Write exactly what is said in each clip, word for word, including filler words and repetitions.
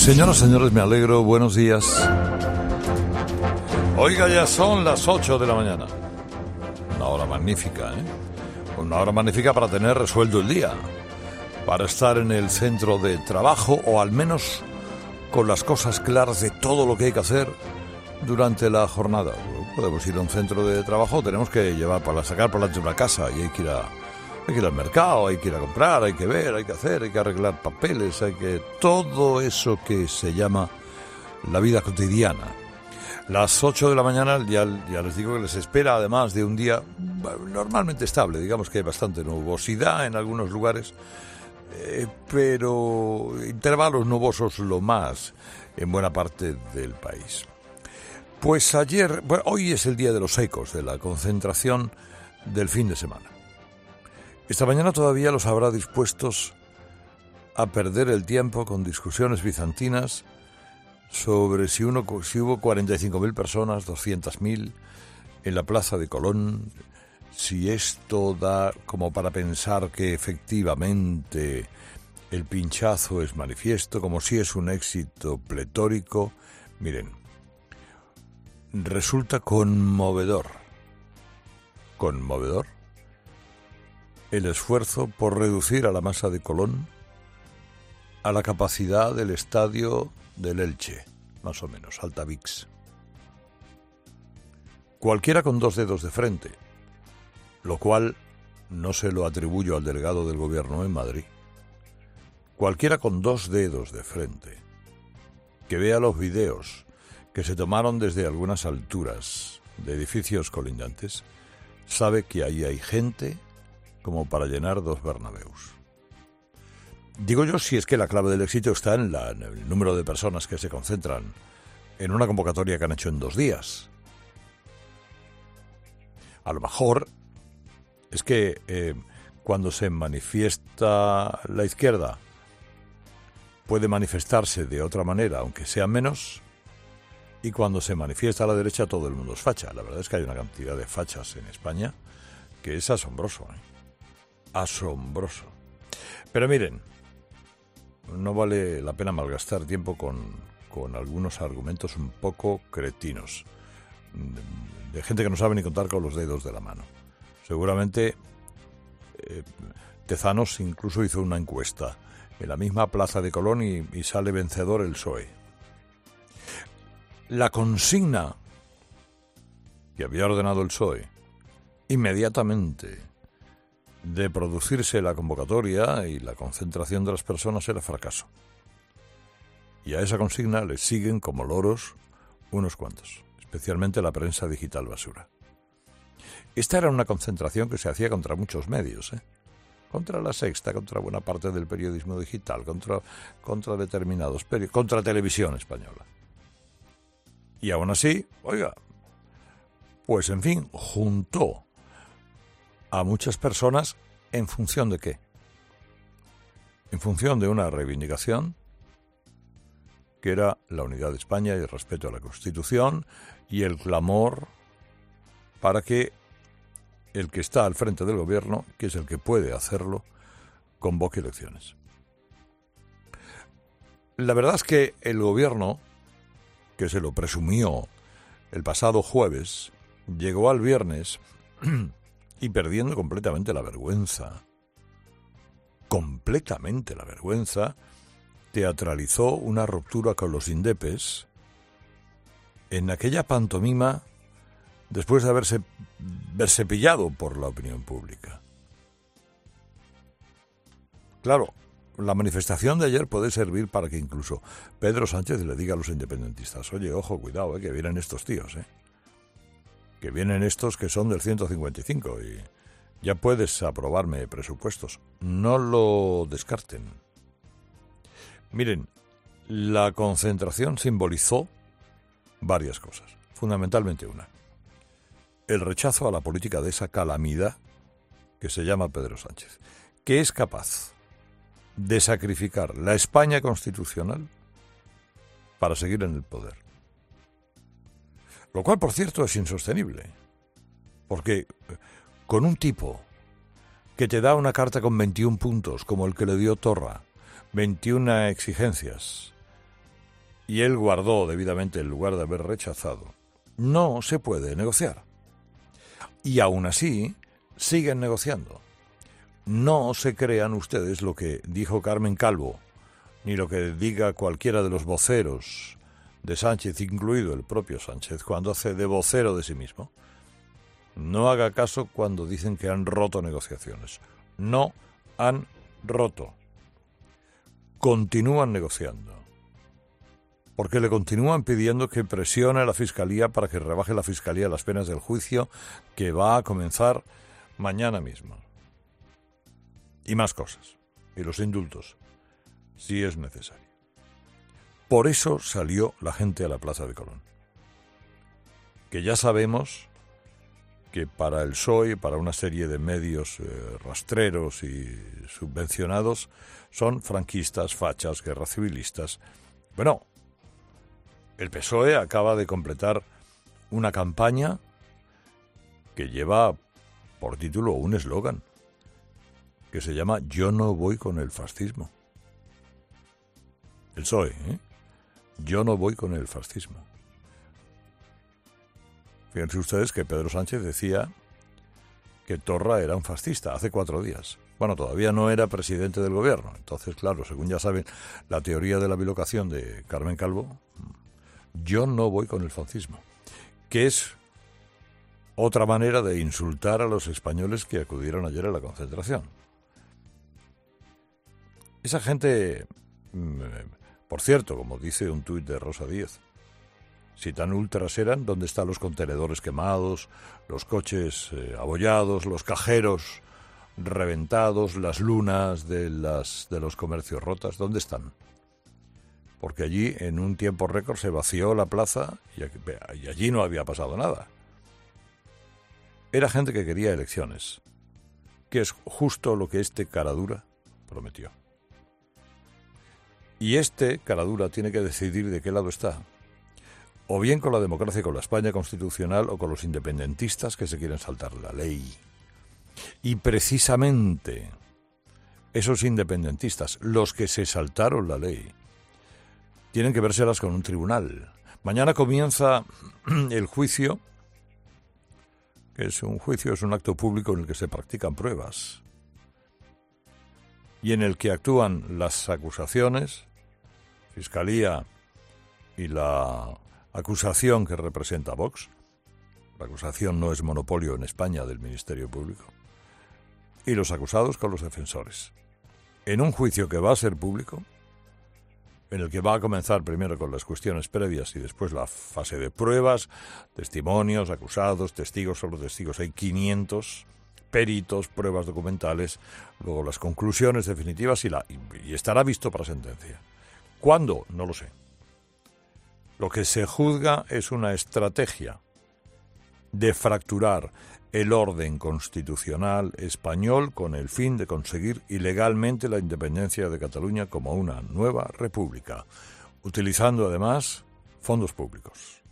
Señoras, señores, me alegro, buenos días. Oiga, ya son las ocho de la mañana. Una hora magnífica, ¿eh? Una hora magnífica para tener resuelto el día, para estar en el centro de trabajo o al menos con las cosas claras de todo lo que hay que hacer durante la jornada. Podemos ir a un centro de trabajo, tenemos que llevar para sacar por delante una casa y hay que ir a... Hay que ir al mercado, hay que ir a comprar, hay que ver, hay que hacer, hay que arreglar papeles, hay que... Todo eso que se llama la vida cotidiana. Las ocho de la mañana, ya, ya les digo que les espera, además de un día normalmente estable, digamos que hay bastante nubosidad en algunos lugares, eh, pero intervalos nubosos lo más en buena parte del país. Pues ayer, bueno, hoy es el día de los ecos, de la concentración del fin de semana. Esta mañana todavía los habrá dispuestos a perder el tiempo con discusiones bizantinas sobre si, uno, si hubo cuarenta y cinco mil personas, doscientas mil en la Plaza de Colón, si esto da como para pensar que efectivamente el pinchazo es manifiesto, como si es un éxito pletórico. Miren, resulta conmovedor, conmovedor, el esfuerzo por reducir a la masa de Colón a la capacidad del estadio del Elche, más o menos, Altavix. Cualquiera con dos dedos de frente, lo cual no se lo atribuyo al delegado del gobierno en Madrid. Cualquiera con dos dedos de frente, que vea los videos que se tomaron desde algunas alturas de edificios colindantes, sabe que ahí hay gente como para llenar dos Bernabéus. Digo yo si es que la clave del éxito está en, la, en el número de personas que se concentran en una convocatoria que han hecho en dos días. A lo mejor es que eh, cuando se manifiesta la izquierda puede manifestarse de otra manera, aunque sea menos, y cuando se manifiesta la derecha todo el mundo es facha. La verdad es que hay una cantidad de fachas en España que es asombroso, ¿eh? Asombroso. Pero miren, no vale la pena malgastar tiempo con, con algunos argumentos un poco cretinos, de, de gente que no sabe ni contar con los dedos de la mano. Seguramente eh, Tezanos incluso hizo una encuesta en la misma Plaza de Colón y, y sale vencedor el P S O E. La consigna que había ordenado el P S O E inmediatamente de producirse la convocatoria y la concentración de las personas era fracaso. Y a esa consigna le siguen como loros unos cuantos, especialmente la prensa digital basura. Esta era una concentración que se hacía contra muchos medios, ¿eh? Contra La Sexta, contra buena parte del periodismo digital, contra, contra determinados periódicos, contra Televisión Española. Y aún así, oiga, pues en fin, juntó a muchas personas, ¿en función de qué? En función de una reivindicación que era la unidad de España y el respeto a la Constitución y el clamor para que el que está al frente del gobierno, que es el que puede hacerlo, convoque elecciones. La verdad es que el gobierno, que se lo presumió el pasado jueves, llegó al viernes y perdiendo completamente la vergüenza, completamente la vergüenza, teatralizó una ruptura con los indepes en aquella pantomima después de haberse verse pillado por la opinión pública. Claro, la manifestación de ayer puede servir para que incluso Pedro Sánchez le diga a los independentistas: oye, ojo, cuidado, eh, que vienen estos tíos, eh. que vienen estos que son del ciento cincuenta y cinco y ya puedes aprobarme presupuestos. No lo descarten. Miren, la concentración simbolizó varias cosas, fundamentalmente una: el rechazo a la política de esa calamidad que se llama Pedro Sánchez, que es capaz de sacrificar la España constitucional para seguir en el poder. Lo cual, por cierto, es insostenible, porque con un tipo que te da una carta con veintiún puntos, como el que le dio Torra, veintiuna exigencias, y él guardó debidamente el lugar de haber rechazado, no se puede negociar. Y aún así, siguen negociando. No se crean ustedes lo que dijo Carmen Calvo, ni lo que diga cualquiera de los voceros de Sánchez, incluido el propio Sánchez, cuando hace de vocero de sí mismo. No haga caso cuando dicen que han roto negociaciones. No han roto. Continúan negociando. Porque le continúan pidiendo que presione a la Fiscalía para que rebaje la Fiscalía las penas del juicio que va a comenzar mañana mismo. Y más cosas. Y los indultos, si es necesario. Por eso salió la gente a la Plaza de Colón. Que ya sabemos que para el P S O E, para una serie de medios eh, rastreros y subvencionados, son franquistas, fachas, guerra civilistas. Bueno, el P S O E acaba de completar una campaña que lleva por título un eslogan que se llama Yo no voy con el fascismo. El P S O E, ¿eh? Yo no voy con el fascismo. Fíjense ustedes que Pedro Sánchez decía que Torra era un fascista hace cuatro días. Bueno, todavía no era presidente del gobierno. Entonces, claro, según ya saben, la teoría de la bilocación de Carmen Calvo, yo no voy con el fascismo, que es otra manera de insultar a los españoles que acudieron ayer a la concentración. Esa gente, por cierto, como dice un tuit de Rosa Díez, si tan ultras eran, ¿dónde están los contenedores quemados, los coches eh, abollados, los cajeros reventados, las lunas de, las, de los comercios rotas? ¿Dónde están? Porque allí, en un tiempo récord, se vació la plaza y, y allí no había pasado nada. Era gente que quería elecciones, que es justo lo que este caradura prometió. Y este caradura tiene que decidir de qué lado está. O bien con la democracia y con la España constitucional, o con los independentistas que se quieren saltar la ley. Y precisamente esos independentistas, los que se saltaron la ley, tienen que vérselas con un tribunal. Mañana comienza el juicio, que es un juicio, es un acto público en el que se practican pruebas y en el que actúan las acusaciones, Fiscalía y la acusación que representa Vox. La acusación no es monopolio en España del Ministerio Público. Y los acusados con los defensores. En un juicio que va a ser público, en el que va a comenzar primero con las cuestiones previas y después la fase de pruebas, testimonios, acusados, testigos sobre testigos. Hay quinientos peritos, pruebas documentales, luego las conclusiones definitivas y, la, y estará visto para sentencia. ¿Cuándo? No lo sé. Lo que se juzga es una estrategia de fracturar el orden constitucional español con el fin de conseguir ilegalmente la independencia de Cataluña como una nueva república, utilizando además fondos públicos.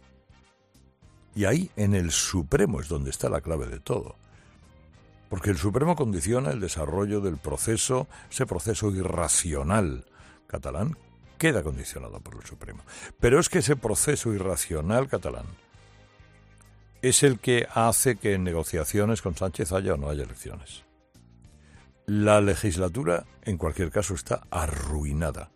Y ahí, en el Supremo, es donde está la clave de todo. Porque el Supremo condiciona el desarrollo del proceso, ese proceso irracional catalán, queda condicionado por el Supremo. Pero es que ese proceso irracional catalán es el que hace que en negociaciones con Sánchez haya o no haya elecciones. La legislatura, en cualquier caso, está arruinada.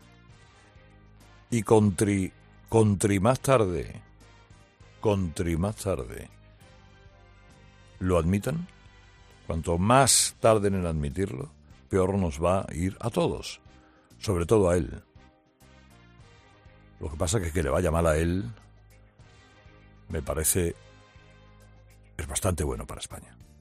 Y contri, contri más tarde, contri más tarde, lo admitan, cuanto más tarden en admitirlo, peor nos va a ir a todos, sobre todo a él. Lo que pasa es que que le vaya mal a él, me parece, es bastante bueno para España.